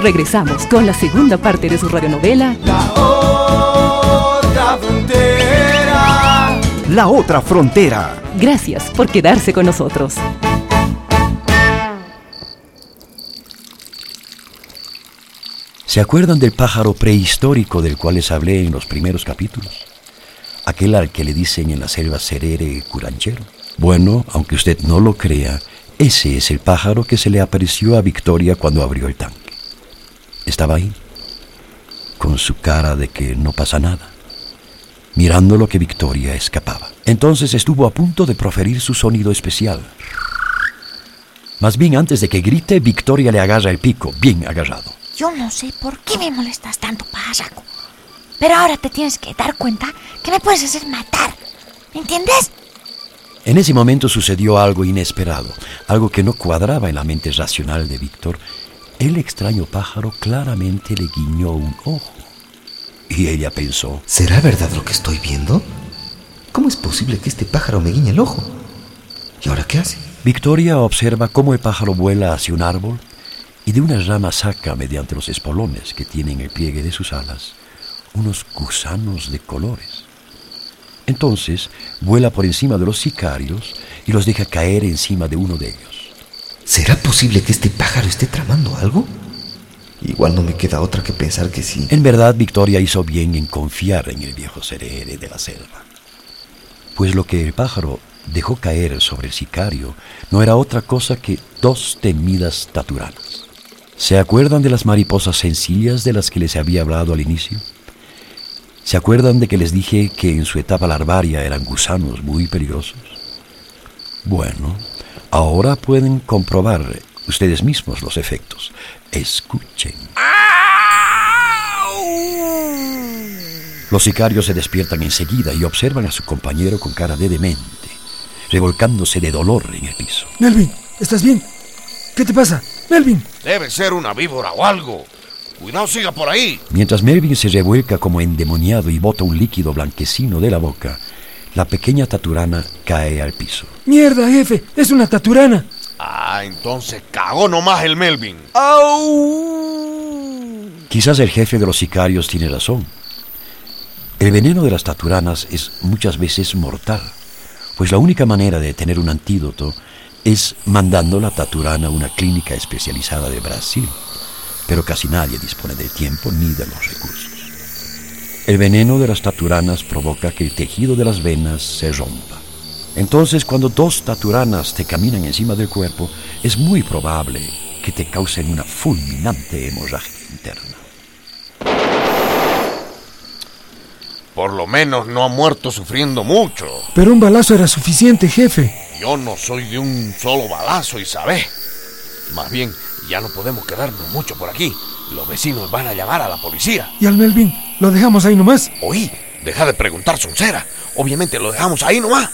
regresamos con la segunda parte de su radionovela La otra frontera. La otra frontera. Gracias por quedarse con nosotros. ¿Se acuerdan del pájaro prehistórico del cual les hablé en los primeros capítulos? Aquel al que le dicen en la selva serere curanchero. Bueno, aunque usted no lo crea, ese es el pájaro que se le apareció a Victoria cuando abrió el tanque. Estaba ahí, con su cara de que no pasa nada, mirando lo que Victoria escapaba. Entonces estuvo a punto de proferir su sonido especial. Más bien antes de que grite, Victoria le agarra el pico, bien agarrado. Yo no sé por qué me molestas tanto, pajarraco. Pero ahora te tienes que dar cuenta que me puedes hacer matar. ¿Me entiendes? En ese momento sucedió algo inesperado, algo que no cuadraba en la mente racional de Víctor. El extraño pájaro claramente le guiñó un ojo. Y ella pensó: ¿será verdad lo que estoy viendo? ¿Cómo es posible que este pájaro me guiñe el ojo? ¿Y ahora qué hace? Victoria observa cómo el pájaro vuela hacia un árbol y de una rama saca, mediante los espolones que tienen el pliegue de sus alas, unos gusanos de colores. Entonces vuela por encima de los sicarios y los deja caer encima de uno de ellos. ¿Será posible que este pájaro esté tramando algo? Igual no me queda otra que pensar que sí. En verdad, Victoria hizo bien en confiar en el viejo serere de la selva, pues lo que el pájaro dejó caer sobre el sicario no era otra cosa que 2 temidas taturanas. ¿Se acuerdan de las mariposas sencillas de las que les había hablado al inicio? ¿Se acuerdan de que les dije que en su etapa larvaria eran gusanos muy peligrosos? Bueno, ahora pueden comprobar ustedes mismos los efectos. Escuchen. Los sicarios se despiertan enseguida y observan a su compañero con cara de demente, revolcándose de dolor en el piso. Melvin, ¿estás bien? ¿Qué te pasa? Melvin. Debe ser una víbora o algo. Cuidado, siga por ahí. Mientras Melvin se revuelca como endemoniado y bota un líquido blanquecino de la boca, la pequeña taturana cae al piso. ¡Mierda, jefe! ¡Es una taturana! Ah, entonces cagó nomás el Melvin. ¡Au! Quizás el jefe de los sicarios tiene razón. El veneno de las taturanas es muchas veces mortal, pues la única manera de tener un antídoto es mandando la taturana a una clínica especializada de Brasil. Pero casi nadie dispone del tiempo ni de los recursos. El veneno de las taturanas provoca que el tejido de las venas se rompa. Entonces, cuando 2 taturanas te caminan encima del cuerpo, es muy probable que te causen una fulminante hemorragia interna. Por lo menos no ha muerto sufriendo mucho. Pero un balazo era suficiente, jefe. Yo no soy de un solo balazo, y sabes. Más bien, ya no podemos quedarnos mucho por aquí. Los vecinos van a llamar a la policía. ¿Y al Melvin? ¿Lo dejamos ahí nomás? Oí, deja de preguntar, soncera. Obviamente lo dejamos ahí nomás.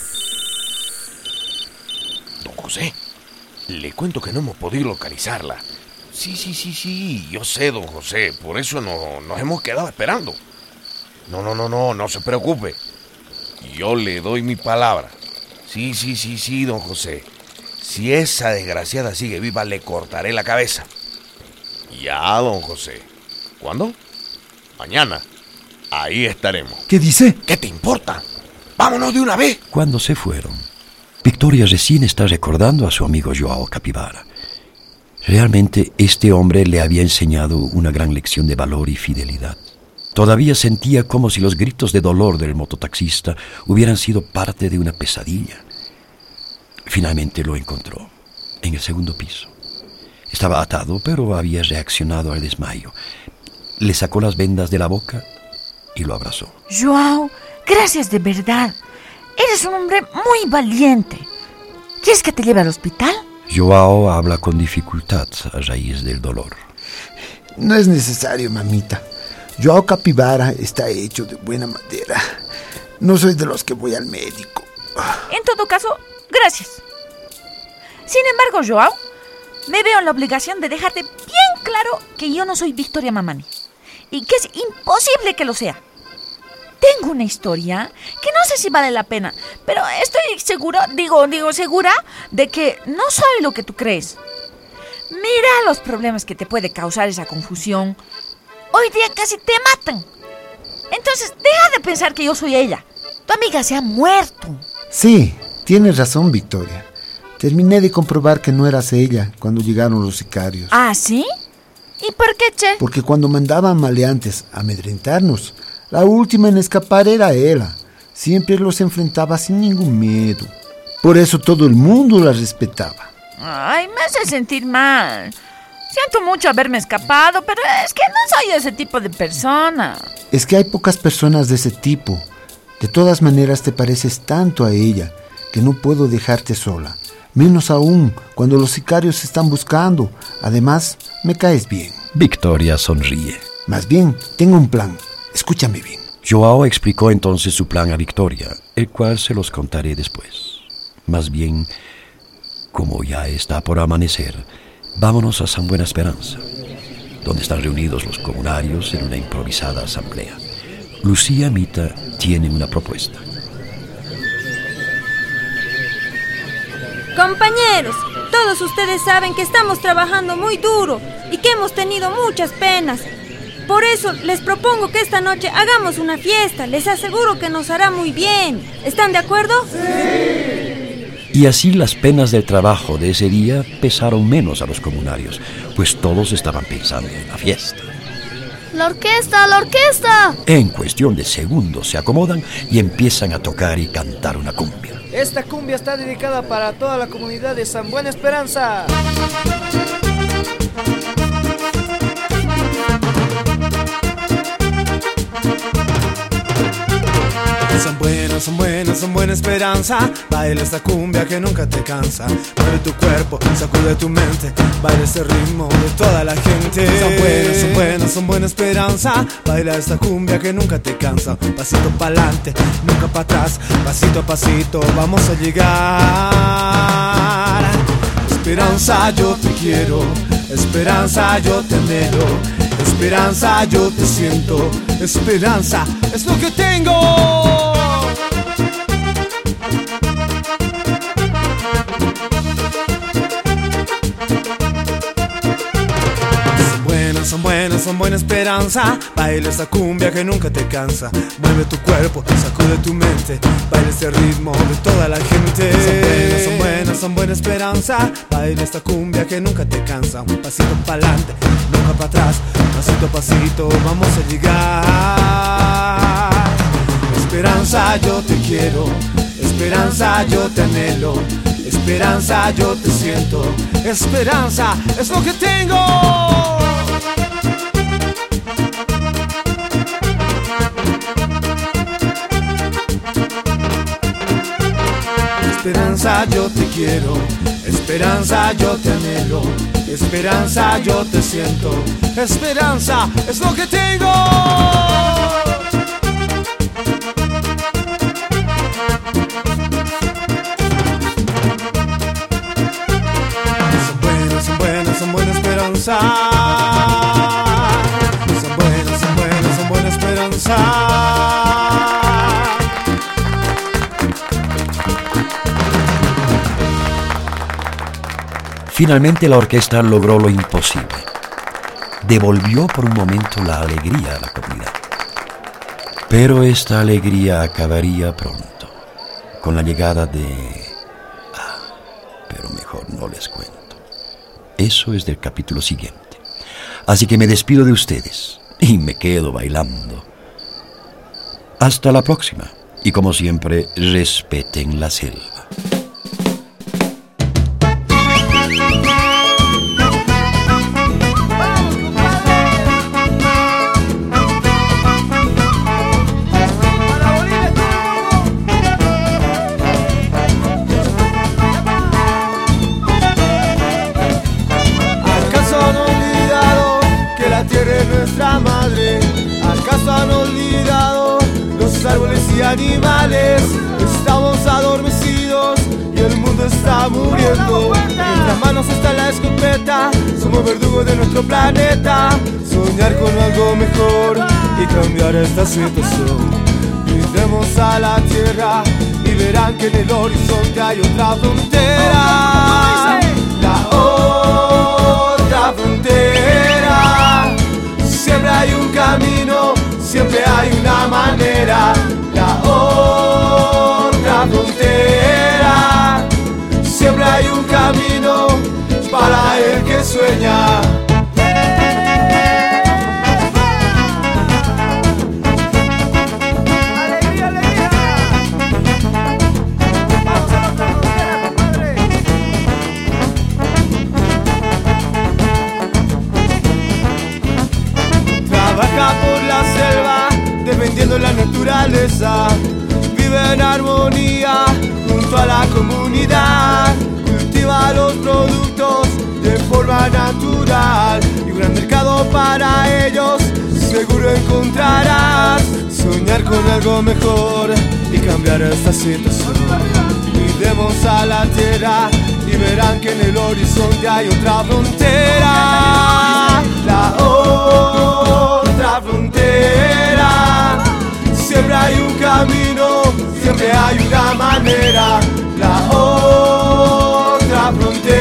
Don José, le cuento que no hemos podido localizarla. Sí, yo sé, don José. Por eso nos hemos quedado esperando. No se preocupe. Yo le doy mi palabra. Sí, don José. Si esa desgraciada sigue viva, le cortaré la cabeza. Ya, don José. ¿Cuándo? Mañana. Ahí estaremos. ¿Qué dice? ¿Qué te importa? ¡Vámonos de una vez! Cuando se fueron, Victoria recién está recordando a su amigo Joao Capibara. Realmente este hombre le había enseñado una gran lección de valor y fidelidad. Todavía sentía como si los gritos de dolor del mototaxista hubieran sido parte de una pesadilla. Finalmente lo encontró, en el segundo piso. Estaba atado, pero había reaccionado al desmayo. Le sacó las vendas de la boca y lo abrazó. Joao, gracias de verdad. Eres un hombre muy valiente. ¿Quieres que te lleve al hospital? Joao habla con dificultad a raíz del dolor. No es necesario, mamita. Joao Capibara está hecho de buena madera. No soy de los que voy al médico. En todo caso, gracias. Sin embargo, Joao, me veo en la obligación de dejarte bien claro que yo no soy Victoria Mamani y que es imposible que lo sea. Tengo una historia que no sé si vale la pena, pero estoy segura de que no soy lo que tú crees. Mira los problemas que te puede causar esa confusión. Hoy día casi te matan. Entonces, deja de pensar que yo soy ella. Tu amiga se ha muerto. Sí, tienes razón, Victoria. Terminé de comprobar que no eras ella cuando llegaron los sicarios. ¿Ah, sí? ¿Y por qué, che? Porque cuando mandaban maleantes a amedrentarnos, la última en escapar era ella. Siempre los enfrentaba sin ningún miedo. Por eso todo el mundo la respetaba. Ay, me hace sentir mal. Siento mucho haberme escapado, pero es que no soy ese tipo de persona. Es que hay pocas personas de ese tipo. De todas maneras te pareces tanto a ella que no puedo dejarte sola. Menos aún cuando los sicarios se están buscando. Además, me caes bien. Victoria sonríe. Más bien, tengo un plan. Escúchame bien. Joao explicó entonces su plan a Victoria, el cual se los contaré después. Más bien, como ya está por amanecer, vámonos a San Buena Esperanza, donde están reunidos los comunarios en una improvisada asamblea. Lucía Mita tiene una propuesta. Compañeros, todos ustedes saben que estamos trabajando muy duro y que hemos tenido muchas penas. Por eso les propongo que esta noche hagamos una fiesta. Les aseguro que nos hará muy bien. ¿Están de acuerdo? Sí. Y así las penas del trabajo de ese día pesaron menos a los comunarios, pues todos estaban pensando en la fiesta. ¡La orquesta, la orquesta! En cuestión de segundos se acomodan y empiezan a tocar y cantar una cumbia. Esta cumbia está dedicada para toda la comunidad de San Buena Esperanza. San Buena Esperanza. Baila esta cumbia que nunca te cansa. Mueve tu cuerpo, sacude tu mente. Baila este ritmo de toda la gente. San Buena Esperanza. Baila esta cumbia que nunca te cansa. Pasito pa'lante, nunca para atrás. Pasito a pasito vamos a llegar. Esperanza, yo te quiero. Esperanza, yo te anhelo. Esperanza, yo te siento. Esperanza es lo que tengo. San Buena Esperanza. Baila esta cumbia que nunca te cansa. Mueve tu cuerpo, sacude tu mente. Baila este ritmo de toda la gente. San Buena Esperanza. Baila esta cumbia que nunca te cansa. Un pasito pa'lante, nunca para atrás. Pasito a pasito vamos a llegar. Esperanza, yo te quiero. Esperanza, yo te anhelo. Esperanza, yo te siento. Esperanza es lo que tengo. Esperanza, yo te quiero. Esperanza, yo te anhelo. Esperanza, yo te siento. Esperanza es lo que tengo. San Buena Esperanza. San Buena Esperanza. Finalmente la orquesta logró lo imposible. Devolvió por un momento la alegría a la comunidad. Pero esta alegría acabaría pronto, con la llegada de... pero mejor no les cuento. Eso es del capítulo siguiente. Así que me despido de ustedes y me quedo bailando. Hasta la próxima. Y como siempre, respeten la selva. ¿Acaso han olvidado los árboles y animales? Estamos adormecidos y el mundo está muriendo. En nuestras manos está la escopeta, somos verdugos de nuestro planeta. Soñar con algo mejor y cambiar esta situación. Miremos a la tierra y verán que en el horizonte hay otra frontera. La sueña. ¡Alegría, alegría! ¡Vamos a nuestra frontera, compadre! Trabaja por la selva, defendiendo la naturaleza. Vive en armonía junto a la comunidad. Cultiva los productos de forma natural y un gran mercado para ellos seguro encontrarás. Soñar con algo mejor y cambiar esta situación. Cuidemos a la tierra y verán que en el horizonte hay otra frontera. La otra frontera. Siempre hay un camino, siempre hay una manera. La otra frontera.